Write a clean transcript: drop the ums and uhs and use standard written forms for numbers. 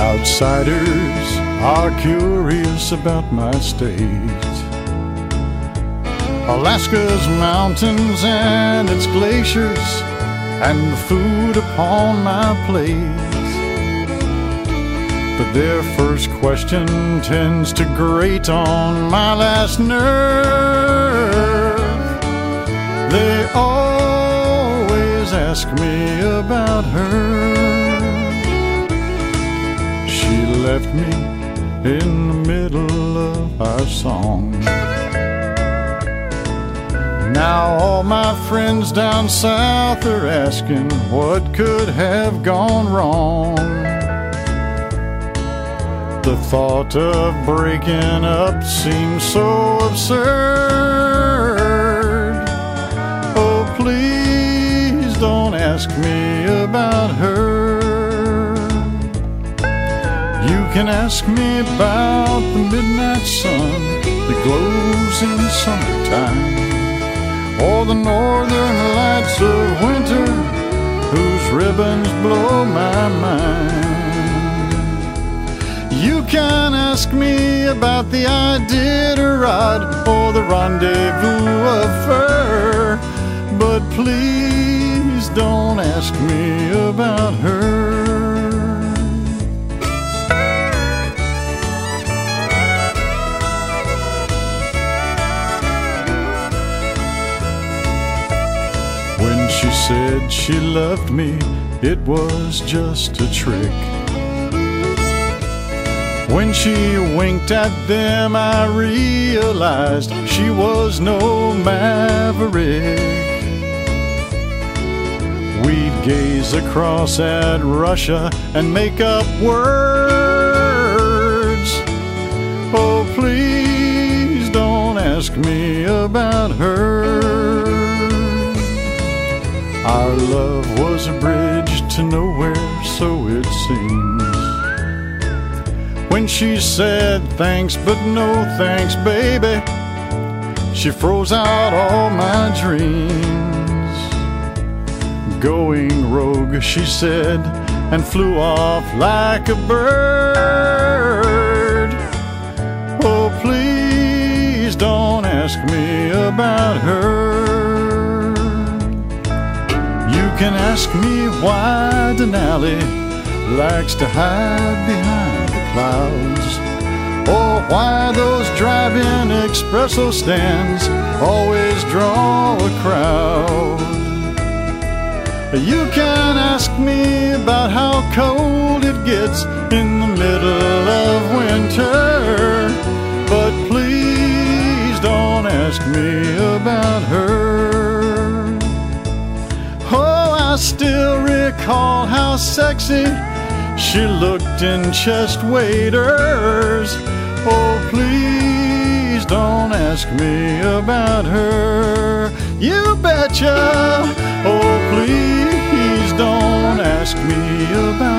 Outsiders are curious about my state, Alaska's mountains and its glaciers, and the food upon my plate. But their first question tends to grate on my last nerve. They always ask me about her. She left me in the middle of our song. Now all my friends down south are asking what could have gone wrong. The thought of breaking up seems so absurd. Oh, please don't ask me about her. You can ask me about the midnight sun that glows in summertime, or the northern lights of winter whose ribbons blow my mind. You can ask me about the Iditarod or the rendezvous of fur, but please don't ask me about her. When she said she loved me, it was just a trick. When she winked at them, I realized she was no maverick. We'd gaze across at Russia and make up words. Oh, please don't ask me about her. Our love was a bridge to nowhere, so it seems. When she said thanks but no thanks, baby, she froze out all my dreams. Going rogue, she said, and flew off like a bird. Oh, please don't ask me about her. You can ask me why Denali likes to hide behind the clouds, or why those drive-in espresso stands always draw a crowd. You can ask me about how cold it gets in the middle of winter, but please don't ask me about her. Oh, I still recall how sexy she looked in chest waders. Oh, please don't ask me about her. You betcha. Oh, please don't ask me about